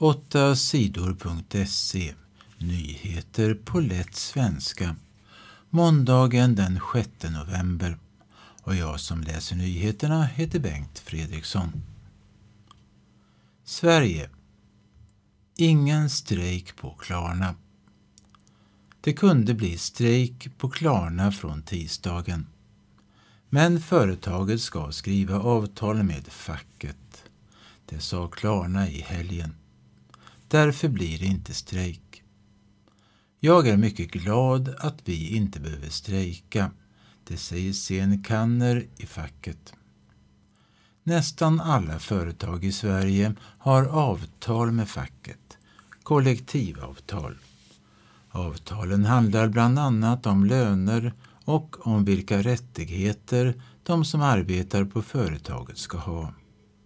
8sidor.se. Nyheter på lätt svenska. Måndagen den 6 november. Och jag som läser nyheterna heter Bengt Fredriksson. Sverige. Ingen strejk på Klarna. Det kunde bli strejk på Klarna från tisdagen. Men företaget ska skriva avtal med facket. Det sa Klarna i helgen. Därför blir det inte strejk. Jag är mycket glad att vi inte behöver strejka. Det säger Sen Kanner i facket. Nästan alla företag i Sverige har avtal med facket. Kollektivavtal. Avtalen handlar bland annat om löner och om vilka rättigheter de som arbetar på företaget ska ha.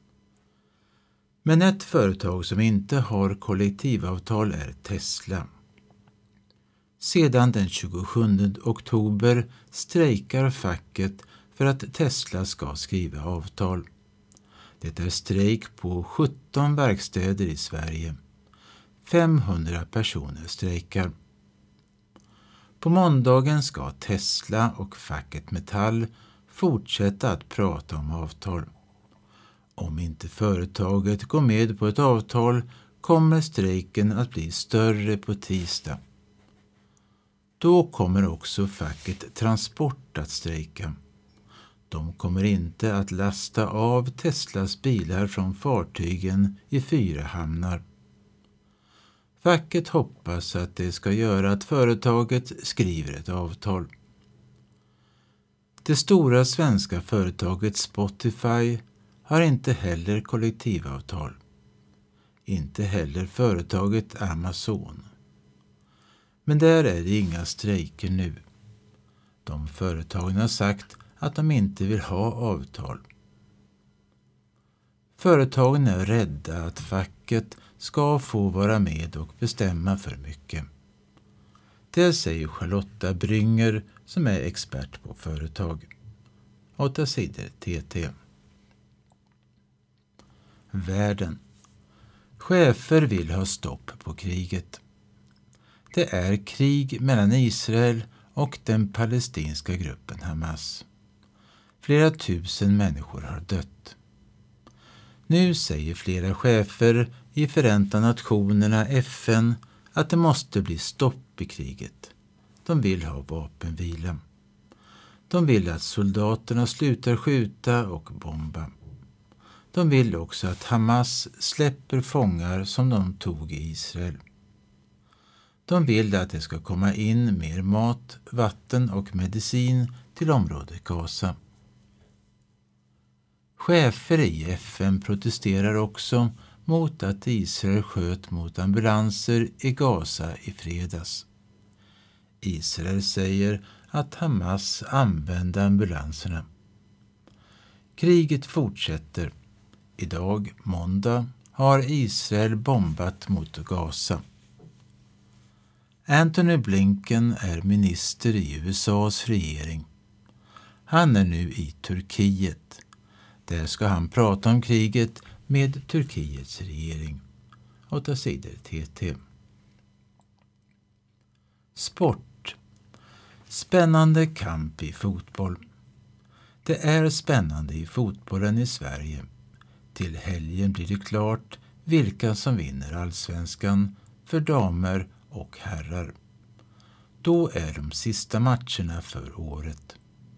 Men ett företag som inte har kollektivavtal är Tesla. Sedan den 27 oktober strejkar facket för att Tesla ska skriva avtal. Det är strejk på 17 verkstäder i Sverige. 500 personer strejkar. På måndagen ska Tesla och facket Metall fortsätta att prata om avtal. Om inte företaget går med på ett avtal kommer strejken att bli större på tisdag. Då kommer också facket Transport att strejka. De kommer inte att lasta av Teslas bilar från fartygen i 4 hamnar. Facket hoppas att det ska göra att företaget skriver ett avtal. Det stora svenska företaget Spotify har inte heller kollektivavtal. Inte heller företaget Amazon. Men där är det inga strejker nu. De företagen har sagt att de inte vill ha avtal. Företagen är rädda att facket ska få vara med och bestämma för mycket. Det säger Charlotta Brynger som är expert på företag. 8 sidor TT. Världen. Chefer vill ha stopp på kriget. Det är krig mellan Israel och den palestinska gruppen Hamas. Flera tusen människor har dött. Nu säger flera chefer i Förenta Nationerna FN att det måste bli stopp i kriget. De vill ha vapenvila. De vill att soldaterna slutar skjuta och bomba. De vill också att Hamas släpper fångar som de tog i Israel. De vill att det ska komma in mer mat, vatten och medicin till området Gaza. Chefer i FN protesterar också mot att Israel sköt mot ambulanser i Gaza i fredags. Israel säger att Hamas använde ambulanserna. Kriget fortsätter. Idag, måndag, har Israel bombat mot Gaza. Antony Blinken är minister i USAs regering. Han är nu i Turkiet. Där ska han prata om kriget med Turkiets regering. 8 sidor TT. Sport. Spännande kamp i fotboll. Det är spännande i fotbollen i Sverige. Till helgen blir det klart vilka som vinner allsvenskan för damer och herrar. Då är de sista matcherna för året.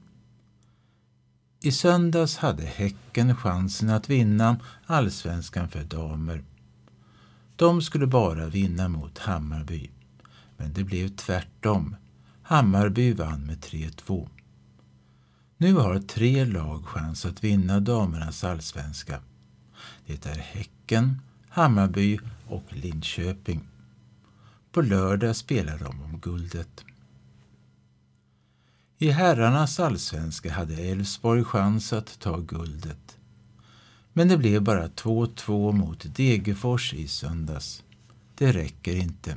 I söndags hade Häcken chansen att vinna allsvenskan för damer. De skulle bara vinna mot Hammarby. Men det blev tvärtom. Hammarby vann med 3-2. Nu har 3 lag chans att vinna damernas allsvenska. Det är Häcken, Hammarby och Linköping. På lördag spelar de om guldet. I herrarnas allsvenska hade Elfsborg chans att ta guldet. Men det blev bara 2-2 mot Degerfors i söndags. Det räcker inte.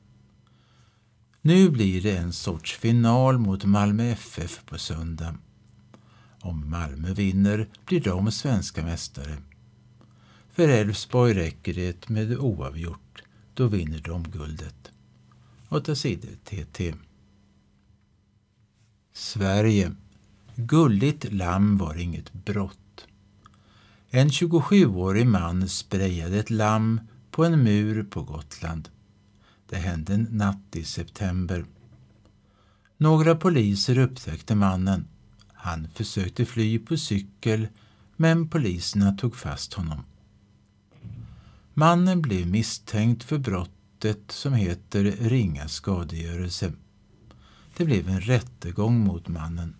Nu blir det en sorts final mot Malmö FF på söndag. Om Malmö vinner blir de svenska mästare. För Elfsborg räcker det med oavgjort. Då vinner de guldet. 8 sidor TT. Sverige. Gulligt lamm var inget brott. En 27-årig man sprayade ett lamm på en mur på Gotland. Det hände en natt i september. Några poliser upptäckte mannen. Han försökte fly på cykel, men poliserna tog fast honom. Mannen blev misstänkt för brottet som heter ringa skadegörelse. Det blev en rättegång mot mannen.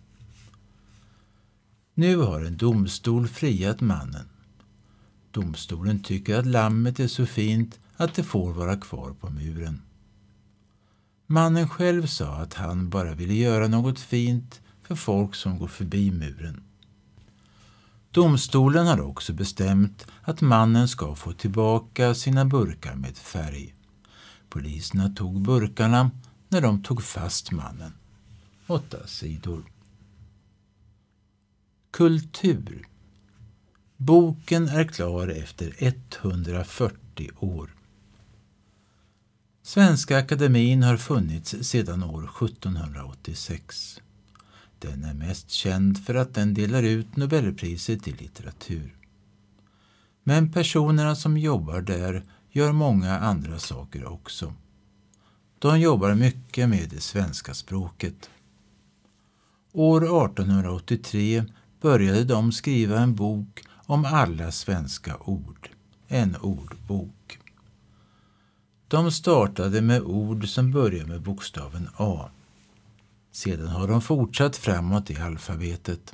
Nu har en domstol friat mannen. Domstolen tycker att lammet är så fint att det får vara kvar på muren. Mannen själv sa att han bara ville göra något fint för folk som går förbi muren. Domstolen har också bestämt att mannen ska få tillbaka sina burkar med färg. Poliserna tog burkarna när de tog fast mannen. 8 sidor. Kultur. Boken är klar efter 140 år. Svenska akademin har funnits sedan år 1786. Den är mest känd för att den delar ut Nobelpriset i litteratur. Men personerna som jobbar där gör många andra saker också. De jobbar mycket med det svenska språket. År 1883 började de skriva en bok om alla svenska ord, en ordbok. De startade med ord som börjar med bokstaven A. Sedan har de fortsatt framåt i alfabetet.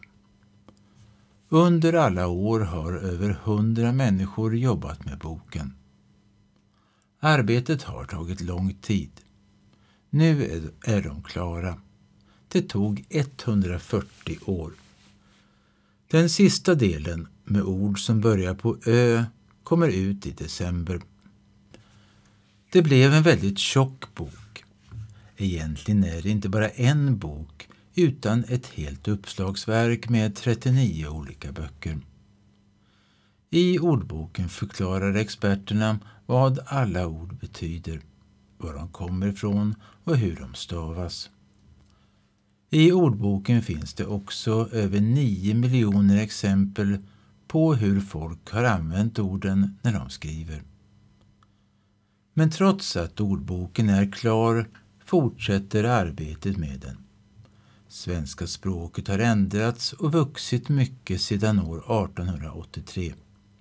Under alla år har över 100 människor jobbat med boken. Arbetet har tagit lång tid. Nu är de klara. Det tog 140 år. Den sista delen med ord som börjar på Ö kommer ut i december. Det blev en väldigt tjock bok. Egentligen är det inte bara en bok utan ett helt uppslagsverk med 39 olika böcker. I ordboken förklarar experterna vad alla ord betyder, var de kommer ifrån och hur de stavas. I ordboken finns det också över 9 miljoner exempel på hur folk har använt orden när de skriver. Men trots att ordboken är klar fortsätter arbetet med den. Svenska språket har ändrats och vuxit mycket sedan år 1883.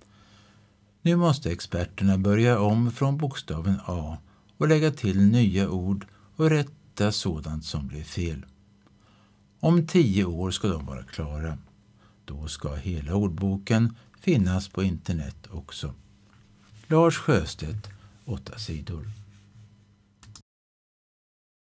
Nu måste experterna börja om från bokstaven A och lägga till nya ord och rätta sådant som blev fel. Om 10 år ska de vara klara. Då ska hela ordboken finnas på internet också. Lars Sjöstedt, 8 sidor.